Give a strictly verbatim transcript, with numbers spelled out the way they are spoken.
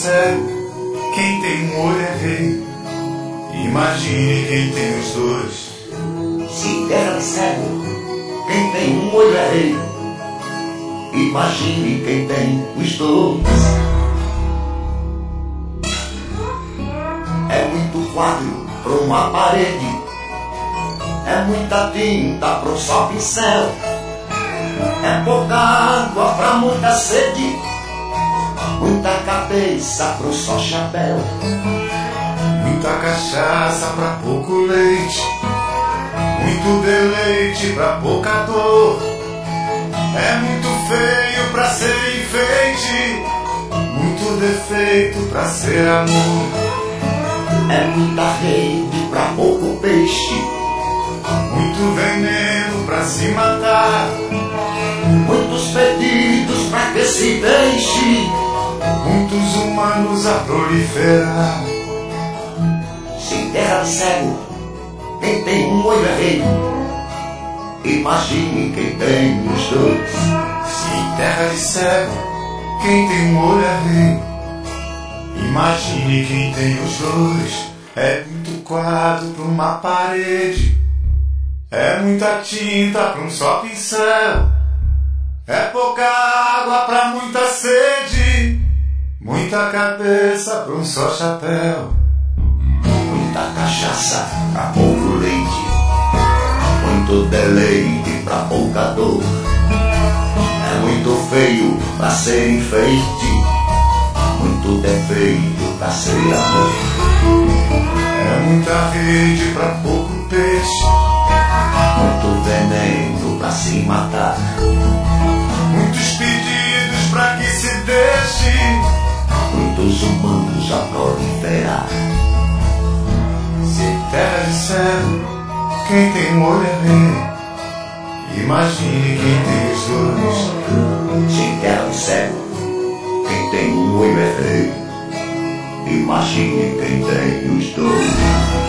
cego, quem tem um olho é rei. Imagine quem tem os dois. Se terra de cego, quem tem um olho é rei. Imagine quem tem os dois. É muito quadro pra uma parede, é muita tinta pra um só pincel, é pouca água pra muita sede, muita cabeça pra um só chapéu. Muita cachaça pra pouco leite, muito deleite pra pouca dor. É muito feio pra ser enfeite, muito defeito pra ser amor. É muita rede pra pouco peixe, muito veneno pra se matar, muitos pedidos pra que se deixe, muitos humanos a proliferar. Se terra de cego, quem tem um olho é rei. Imagine quem tem os dois. Se terra de cego, quem tem um olho é rei. Imagine quem tem os dois. É muito quadro pra uma parede, é muita tinta pra um só pincel, é pouca água pra muita sede, muita cabeça pra um só chapéu. Muita cachaça pra pouco leite, muito deleite pra pouca dor. É muito feio pra ser enfeite, muito defeito pra ser amor. É muita rede pra pouco peixe, muito veneno pra se matar, muitos pedidos pra que se deixe, muitos humanos a proliferar. Se terra de cego, quem tem um olho é rei. Imagine quem tem os dois. Se terra de cego, quem tem um olho é rei. Imagine quem tem os dois.